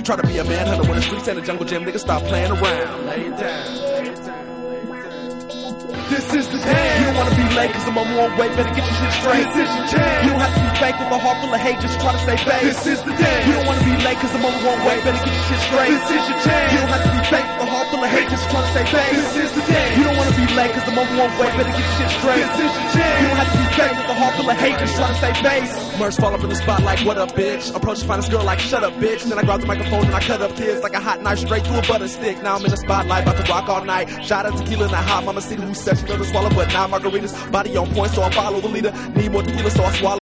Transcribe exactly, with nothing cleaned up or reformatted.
Try to be a manhunter when the streets and the jungle gym, niggas stop playing around. Lay it down. This is the day. You don't wanna be late cause I'm on one way, better get your shit straight. This is your chance. You don't have to be fake with a heart full of hate, just try to stay fake. This is the day. You don't wanna be late cause I'm on one way, better get your shit straight. This is your chance. You don't have to be fake with a heart full of hate, just try to stay fake. This is the day. You don't wanna be late cause I'm on one way, better get your shit straight. This is your chance. You don't have to be fake with a heart full of hate, just try to stay face. Merch fall up in the spot like what up bitch. Approach the finest girl like shut up bitch. Then I grab the microphone and I cut up tears like a hot knife straight through a butter stick. Now I'm in the spotlight, about to rock all night. Shot at tequila in the hot mama city who's such another swallow, but now margaritas. Body on point, so I follow the leader. Need more tequila, so I swallow.